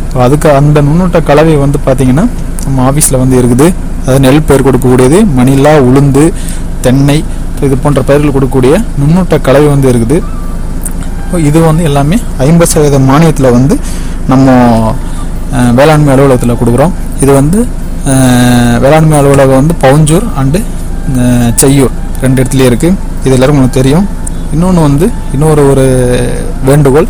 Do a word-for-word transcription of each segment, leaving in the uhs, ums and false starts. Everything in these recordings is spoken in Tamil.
அதுக்கு அந்த நுண்ணூட்ட கலவை வந்து பார்த்திங்கன்னா நம்ம ஆஃபீஸில் வந்து இருக்குது. அதாவது நெல் பயிர் கொடுக்கக்கூடியது, மணிலா, உளுந்து, தென்னை, இது போன்ற பயிர்கள் கொடுக்கக்கூடிய நுண்ணூட்ட கலவை வந்து இருக்குது. இது வந்து எல்லாமே ஐம்பது சதவீத மானியத்தில் வந்து நம்ம வேளாண்மை அலுவலகத்தில் கொடுக்குறோம். இது வந்து வேளாண்மை அலுவலகம் வந்து பவுஞ்சூர் அண்டு செய்யூர் ரெண்டு இடத்துலையும் இருக்குது. இது எல்லாரும் உங்களுக்கு தெரியும். இன்னொன்று வந்து இன்னொரு ஒரு வேண்டுகோள்,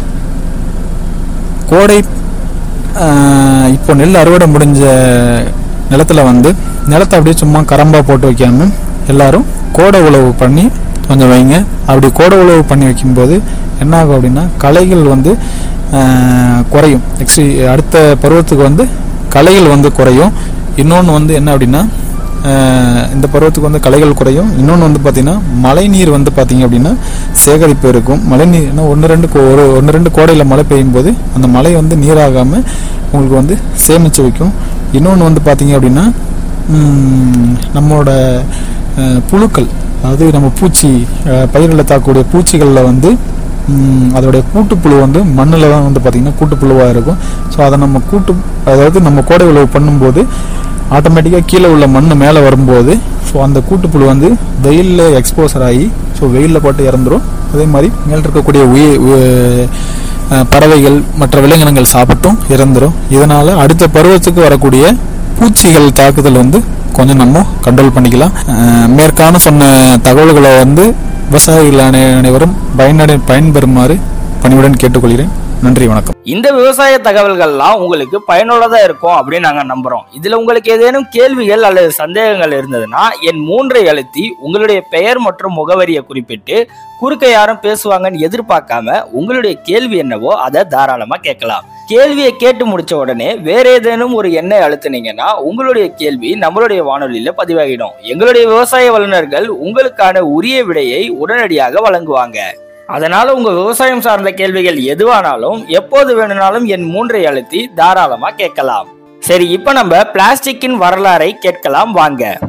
கோடை இப்போ நெல் அறுவடை முடிஞ்ச நிலத்தில் வந்து நிலத்தை அப்படியே சும்மா கரம்பாக போட்டு வைக்காமல் எல்லாரும் கோடை உழவு பண்ணி கொஞ்சம் வைங்க. அப்படி கோடை உழவு பண்ணி வைக்கும்போது என்ன ஆகும் அப்படின்னா களைகள் வந்து குறையும். நெக்ஸ்ட் அடுத்த பருவத்துக்கு வந்து களைகள் வந்து குறையும். இன்னொன்று வந்து என்ன அப்படின்னா இந்த பருவத்துக்கு வந்து களைகள் குறையும். இன்னொன்று வந்து பார்த்திங்கன்னா மழை நீர் வந்து பார்த்திங்க அப்படின்னா சேகரிப்பு இருக்கும். மழை நீர் ஒன்று ரெண்டு ஒரு ஒன்று ரெண்டு கோடையில் மழை பெய்யும் போது அந்த மழை வந்து நீராகாமல் உங்களுக்கு வந்து சேமித்து வைக்கும். இன்னொன்று வந்து பார்த்திங்க அப்படின்னா நம்மளோட புழுக்கள், அதாவது நம்ம பூச்சி பயிர்களில் தாக்கக்கூடிய பூச்சிகளில் வந்து அதோடைய கூட்டுப்புழு வந்து மண்ணில் தான் வந்து பார்த்திங்கன்னா கூட்டுப்புழுவாக இருக்கும். ஸோ அதை நம்ம கூட்டு அதாவது நம்ம கோடை உழவு பண்ணும்போது ஆட்டோமேட்டிக்காக கீழே உள்ள மண் மேலே வரும்போது ஸோ அந்த கூட்டுப்புழு வந்து வெயிலில் எக்ஸ்போசர் ஆகி ஸோ வெயிலில் போட்டு இறந்துடும். அதே மாதிரி மேலே இருக்கக்கூடிய உயிர் பறவைகள் மற்ற விலங்கினங்கள் சாப்பிட்டும் இறந்துடும். இதனால் அடுத்த பருவத்துக்கு வரக்கூடிய பூச்சிகள் தாக்குதல் வந்து கொஞ்சம் நம்ம கண்ட்ரோல் பண்ணிக்கலாம். மேற்கான சொன்ன தகவல்களை வந்து விவசாயிகள் அனை அனைவரும் பயனடை பயன்பெறுமாறு பணிவுடன் கேட்டுக்கொள்கிறேன். நன்றி, வணக்கம். இந்த விவசாய தகவல்கள்லாம் உங்களுக்கு பயனுள்ளதா இருக்கும் அப்படின்னு நாங்க நம்புறோம். இதுல உங்களுக்கு ஏதேனும் கேள்விகள் அல்லது சந்தேகங்கள் இருந்ததுன்னா என் மூன்றை அழுத்தி உங்களுடைய பெயர் மற்றும் முகவரியை குறிப்பிட்டு குறுக்க யாரும் பேசுவாங்கன்னு எதிர்பார்க்காம உங்களுடைய கேள்வி என்னவோ அதை தாராளமா கேட்கலாம். கேள்வியை கேட்டு முடிச்ச உடனே வேற ஏதேனும் ஒரு எண்ணை அழுத்தினீங்கன்னா உங்களுடைய கேள்வி நம்மளுடைய வானொலியில பதிவாகிடும். எங்களுடைய விவசாய வல்லுநர்கள் உங்களுக்கான உரிய விடையை உடனடியாக வழங்குவாங்க. அதனால உங்க விவசாயம் சார்ந்த கேள்விகள் எதுவானாலும் எப்போது வேணும்னாலும் என் மூன்றை அழுத்தி தாராளமா கேட்கலாம். சரி, இப்ப நம்ம பிளாஸ்டிக்கின் வரலாறை கேட்கலாம் வாங்க.